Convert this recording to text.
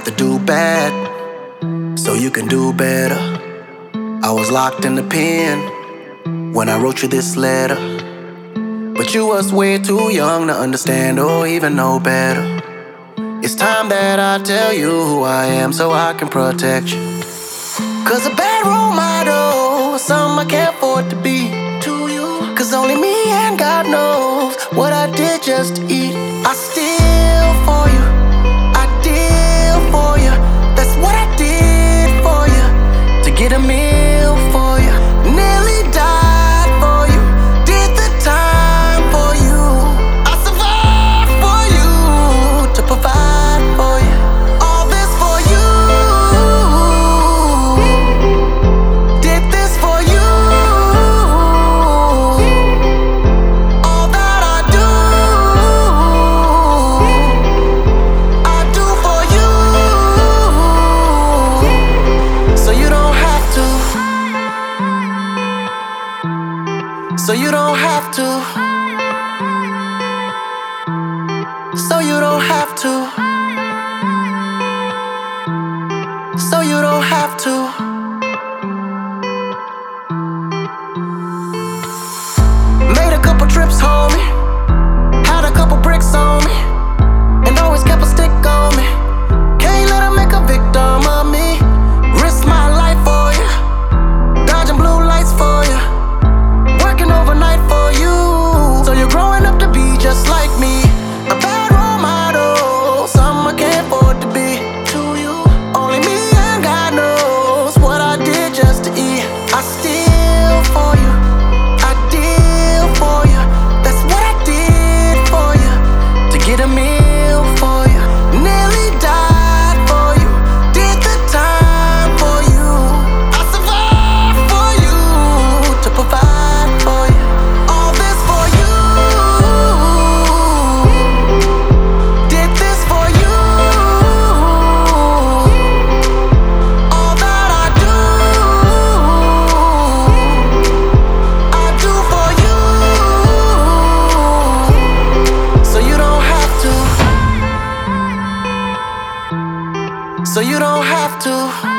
to do bad so you can do better. I was locked in the pen when I wrote you this letter, but you was way too young to understand or even know better. It's time that I tell you who I am so I can protect you. Cause a bad role model is something I can't afford to be to you. Cause only me and God knows what I did just to eat. I steal for you, I deal for you. That's what I did for you, to get a meal for you. Nearly died for you, did the time for you. I survived for you, to provide for you. All this for you, did this for you. All that I do for you. So you don't have to. So you don't have to. So you don't have to. So you don't have to. Made a couple trips, homie. Had a couple bricks on me, and always kept a stick on me. Can't let 'em make a victim of me. Risk my life for you, dodging blue lights for you, working overnight for you. So you're growing up to be just like me. A bad role model, something I can't afford to be to you. Only me and God knows what I did just to eat. I steal for you, I deal for you. That's what I did for you, to get a meal for you. Nearly died for you, did the time for you. I survived for you, to provide for you. All this for you, did this for you. All that I do for you. So you don't have to. So you don't have to.